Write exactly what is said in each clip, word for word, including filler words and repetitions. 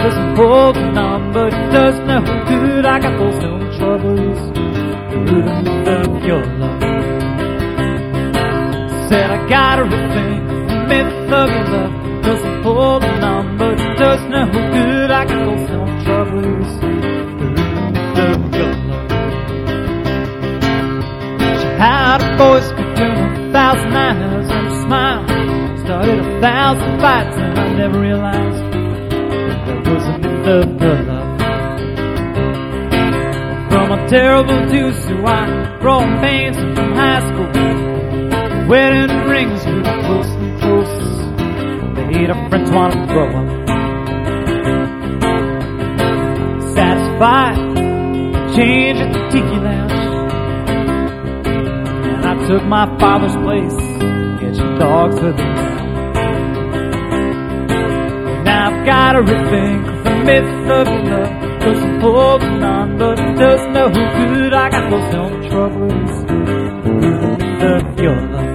Just holding on, but it does no good. I got those no troubles rooting of your love. Said I got everything, the myth of your love. Just holding on, but it does no good. I got those no troubles rooting of your love. She had a voice could turn a thousand eyes and a smile. Started a thousand fights and I never realized there was a myth of her love. From a terrible deuce to I growing pains from high school. Wedding rings grew close and close. Made our friends want to grow up. Satisfied, change at the tiki lounge. And I took my father's place, catching dogs for the town. Now I've got everything, the myth of your love. Cause I'm holding on, but it does no good. I got those no troubles, the myth of your love.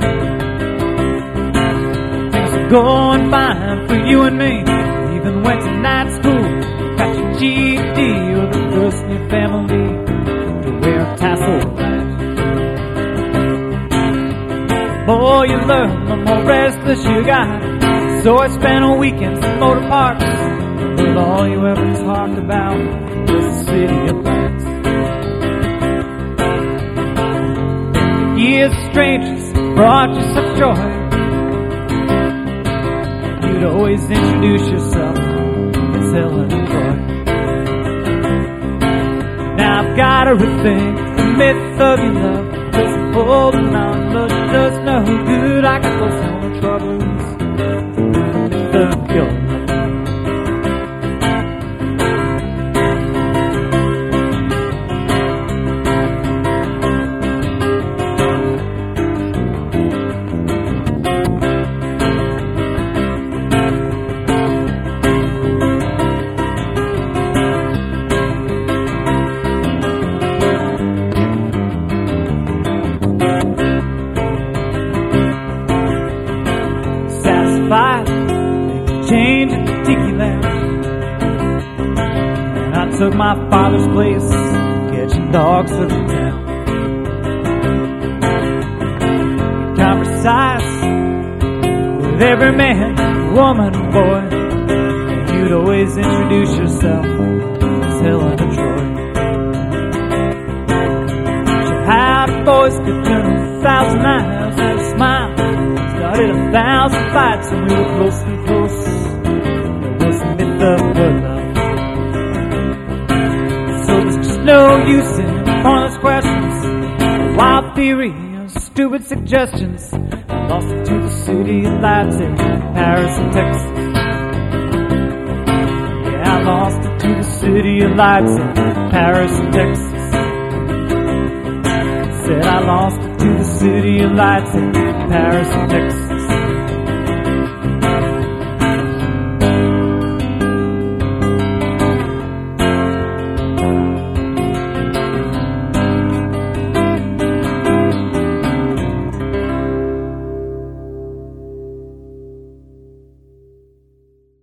Things are going fine for you and me. Even went to night school, got your G E D. You're the first in your family to wear a tassel right. Boy, you learn, the more restless you got. So I spent a weekend in motor parks, but all you ever talked about was the city of lights. Years of strangers brought you such joy. You'd always introduce yourself as Helen of Troy. Now I've got everything, the myth of your love. Just holding on, but it does no good. I got those no troubles, the myth of your love. Change at the tiki lounge. And I took my father's place, catching dogs for the town. Time precise with every man, woman, and boy. And you'd always introduce yourself as Helen of Troy. She had a voice that turned a thousand eyes and a smile. Started a thousand fights and we were close and close. There was a myth of her love. So there's just no use in pointless questions, wild theory and stupid suggestions. I lost it to the city of lights in Paris and Texas. Yeah, I lost it to the city of lights in Paris and Texas. Said I lost it to the city of lights in Paris and Texas.